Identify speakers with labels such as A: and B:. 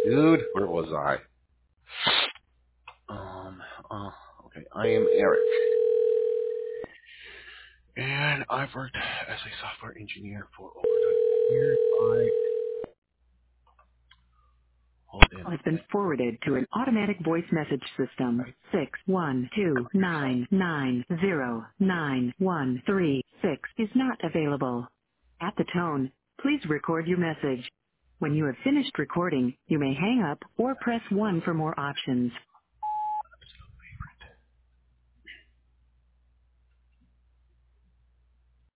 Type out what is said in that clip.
A: Dude, where was I? Um, okay, I am Eric, and I've worked as a software engineer for over 20 years. Hold in
B: Has
A: a
B: been
A: minute.
B: forwarded to an automatic voice message system.
A: Right? Come on, yourself.
B: 612990913 is not available. At the tone, please record your message. When you have finished recording, you may hang up or press 1 for more options.